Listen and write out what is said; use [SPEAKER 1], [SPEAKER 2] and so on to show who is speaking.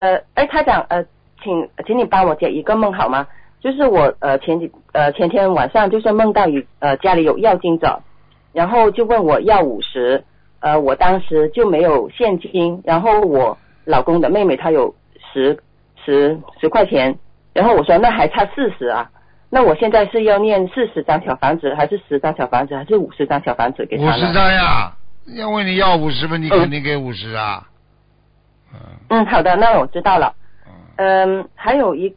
[SPEAKER 1] 台长，请你帮我解一个梦好吗？就是我前天晚上就是梦到家里有要经者，然后就问我要50，我当时就没有现金，然后我老公的妹妹她有10块钱，然后我说那还差40啊，那我现在是要念40张小房子，还是10张小房子，还是50张小房子给他呢
[SPEAKER 2] ？50张呀，因为你要50嘛，你肯定给50啊。
[SPEAKER 1] 好的，那我知道了。还有一